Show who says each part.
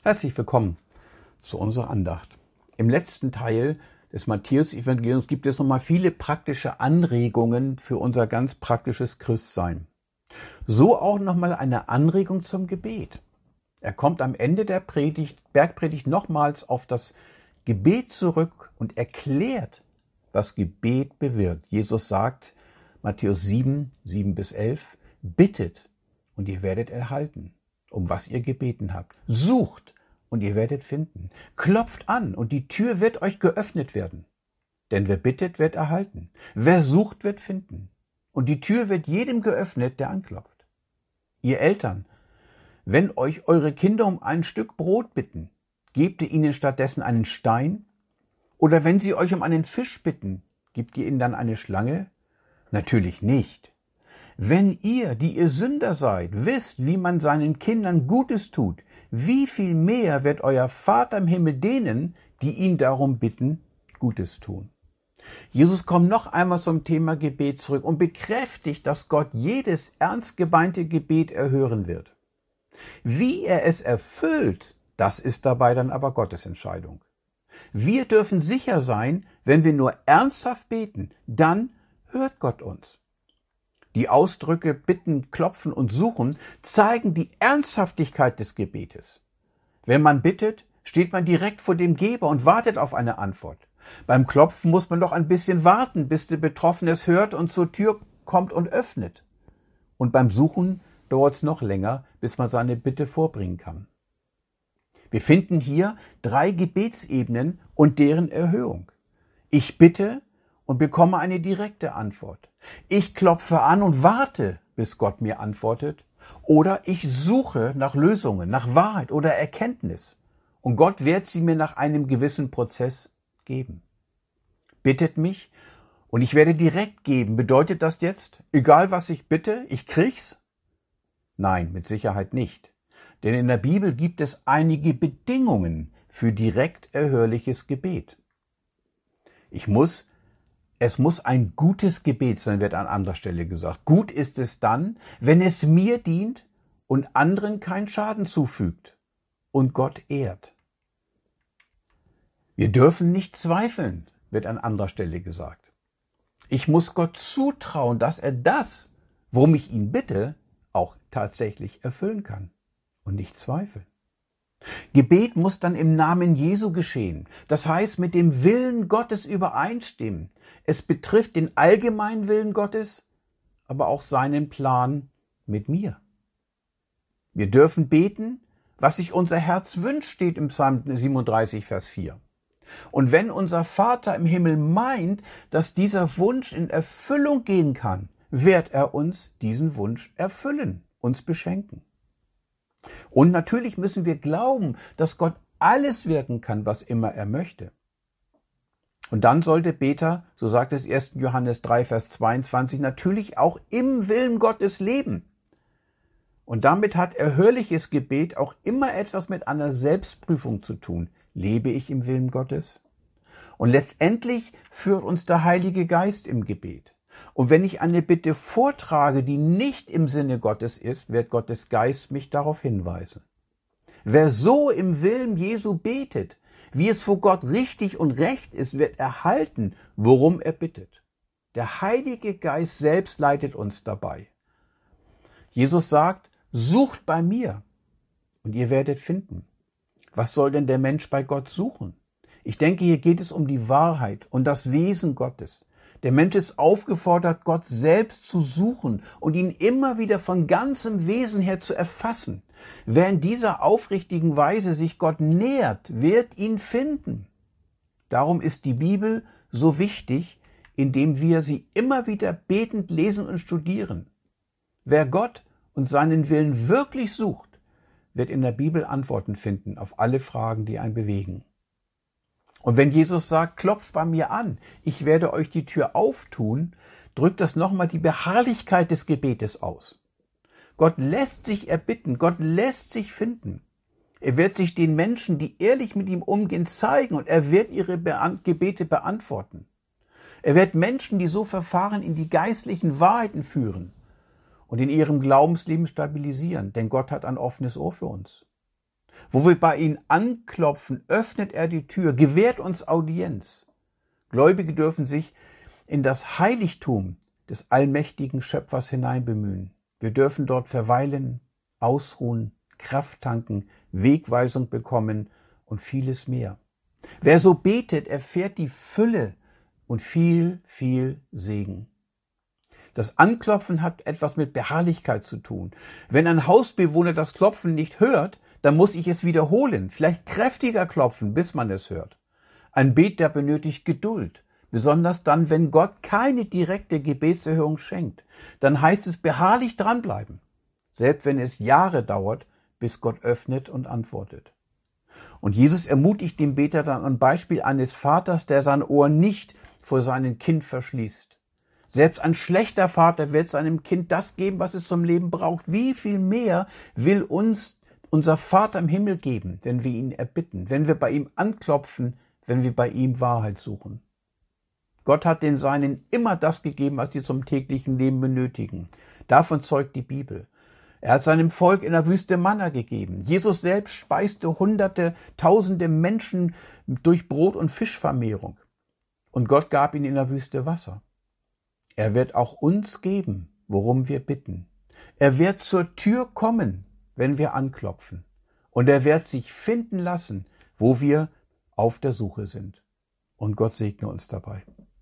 Speaker 1: Herzlich willkommen zu unserer Andacht. Im letzten Teil des Matthäus-Evangeliums gibt es nochmal viele praktische Anregungen für unser ganz praktisches Christsein. So auch nochmal eine Anregung zum Gebet. Er kommt am Ende der Bergpredigt nochmals auf das Gebet zurück und erklärt, was Gebet bewirkt. Jesus sagt, Matthäus 7, 7-11, bittet und ihr werdet erhalten, um was ihr gebeten habt. Sucht und ihr werdet finden. Klopft an und die Tür wird euch geöffnet werden. Denn wer bittet, wird erhalten. Wer sucht, wird finden. Und die Tür wird jedem geöffnet, der anklopft. Ihr Eltern, wenn euch eure Kinder um ein Stück Brot bitten, gebt ihr ihnen stattdessen einen Stein? Oder wenn sie euch um einen Fisch bitten, gebt ihr ihnen dann eine Schlange? Natürlich nicht. Wenn ihr, die ihr Sünder seid, wisst, wie man seinen Kindern Gutes tut, wie viel mehr wird euer Vater im Himmel denen, die ihn darum bitten, Gutes tun. Jesus kommt noch einmal zum Thema Gebet zurück und bekräftigt, dass Gott jedes ernst gemeinte Gebet erhören wird. Wie er es erfüllt, das ist dabei dann aber Gottes Entscheidung. Wir dürfen sicher sein, wenn wir nur ernsthaft beten, dann hört Gott uns. Die Ausdrücke bitten, klopfen und suchen zeigen die Ernsthaftigkeit des Gebetes. Wenn man bittet, steht man direkt vor dem Geber und wartet auf eine Antwort. Beim Klopfen muss man doch ein bisschen warten, bis der Betroffene es hört und zur Tür kommt und öffnet. Und beim Suchen dauert es noch länger, bis man seine Bitte vorbringen kann. Wir finden hier 3 Gebetsebenen und deren Erhöhung. Ich bitte und bekomme eine direkte Antwort. Ich klopfe an und warte, bis Gott mir antwortet. Oder ich suche nach Lösungen, nach Wahrheit oder Erkenntnis. Und Gott wird sie mir nach einem gewissen Prozess geben. Bittet mich und ich werde direkt geben. Bedeutet das jetzt, egal was ich bitte, ich krieg's? Nein, mit Sicherheit nicht. Denn in der Bibel gibt es einige Bedingungen für direkt erhörliches Gebet. Es muss ein gutes Gebet sein, wird an anderer Stelle gesagt. Gut ist es dann, wenn es mir dient und anderen keinen Schaden zufügt und Gott ehrt. Wir dürfen nicht zweifeln, wird an anderer Stelle gesagt. Ich muss Gott zutrauen, dass er das, worum ich ihn bitte, auch tatsächlich erfüllen kann und nicht zweifeln. Gebet muss dann im Namen Jesu geschehen. Das heißt, mit dem Willen Gottes übereinstimmen. Es betrifft den allgemeinen Willen Gottes, aber auch seinen Plan mit mir. Wir dürfen beten, was sich unser Herz wünscht, steht im Psalm 37, Vers 4. Und wenn unser Vater im Himmel meint, dass dieser Wunsch in Erfüllung gehen kann, wird er uns diesen Wunsch erfüllen, uns beschenken. Und natürlich müssen wir glauben, dass Gott alles wirken kann, was immer er möchte. Und dann sollte Beter, so sagt es 1. Johannes 3, Vers 22, natürlich auch im Willen Gottes leben. Und damit hat erhörliches Gebet auch immer etwas mit einer Selbstprüfung zu tun. Lebe ich im Willen Gottes? Und letztendlich führt uns der Heilige Geist im Gebet. Und wenn ich eine Bitte vortrage, die nicht im Sinne Gottes ist, wird Gottes Geist mich darauf hinweisen. Wer so im Willen Jesu betet, wie es vor Gott richtig und recht ist, wird erhalten, worum er bittet. Der Heilige Geist selbst leitet uns dabei. Jesus sagt, sucht bei mir und ihr werdet finden. Was soll denn der Mensch bei Gott suchen? Ich denke, hier geht es um die Wahrheit und das Wesen Gottes. Der Mensch ist aufgefordert, Gott selbst zu suchen und ihn immer wieder von ganzem Wesen her zu erfassen. Wer in dieser aufrichtigen Weise sich Gott nähert, wird ihn finden. Darum ist die Bibel so wichtig, indem wir sie immer wieder betend lesen und studieren. Wer Gott und seinen Willen wirklich sucht, wird in der Bibel Antworten finden auf alle Fragen, die einen bewegen. Und wenn Jesus sagt, klopft bei mir an, ich werde euch die Tür auftun, drückt das nochmal die Beharrlichkeit des Gebetes aus. Gott lässt sich erbitten, Gott lässt sich finden. Er wird sich den Menschen, die ehrlich mit ihm umgehen, zeigen und er wird ihre Gebete beantworten. Er wird Menschen, die so verfahren, in die geistlichen Wahrheiten führen und in ihrem Glaubensleben stabilisieren, denn Gott hat ein offenes Ohr für uns. Wo wir bei ihm anklopfen, öffnet er die Tür, gewährt uns Audienz. Gläubige dürfen sich in das Heiligtum des allmächtigen Schöpfers hineinbemühen. Wir dürfen dort verweilen, ausruhen, Kraft tanken, Wegweisung bekommen und vieles mehr. Wer so betet, erfährt die Fülle und viel, viel Segen. Das Anklopfen hat etwas mit Beharrlichkeit zu tun. Wenn ein Hausbewohner das Klopfen nicht hört, dann muss ich es wiederholen, vielleicht kräftiger klopfen, bis man es hört. Ein Beter benötigt Geduld, besonders dann, wenn Gott keine direkte Gebetserhörung schenkt. Dann heißt es beharrlich dranbleiben, selbst wenn es Jahre dauert, bis Gott öffnet und antwortet. Und Jesus ermutigt den Beter dann am Beispiel eines Vaters, der sein Ohr nicht vor seinem Kind verschließt. Selbst ein schlechter Vater wird seinem Kind das geben, was es zum Leben braucht. Wie viel mehr will uns unser Vater im Himmel geben, wenn wir ihn erbitten, wenn wir bei ihm anklopfen, wenn wir bei ihm Wahrheit suchen. Gott hat den Seinen immer das gegeben, was sie zum täglichen Leben benötigen. Davon zeugt die Bibel. Er hat seinem Volk in der Wüste Manna gegeben. Jesus selbst speiste Hunderte, Tausende Menschen durch Brot- und Fischvermehrung. Und Gott gab ihnen in der Wüste Wasser. Er wird auch uns geben, worum wir bitten. Er wird zur Tür kommen, wenn wir anklopfen. Und er wird sich finden lassen, wo wir auf der Suche sind. Und Gott segne uns dabei.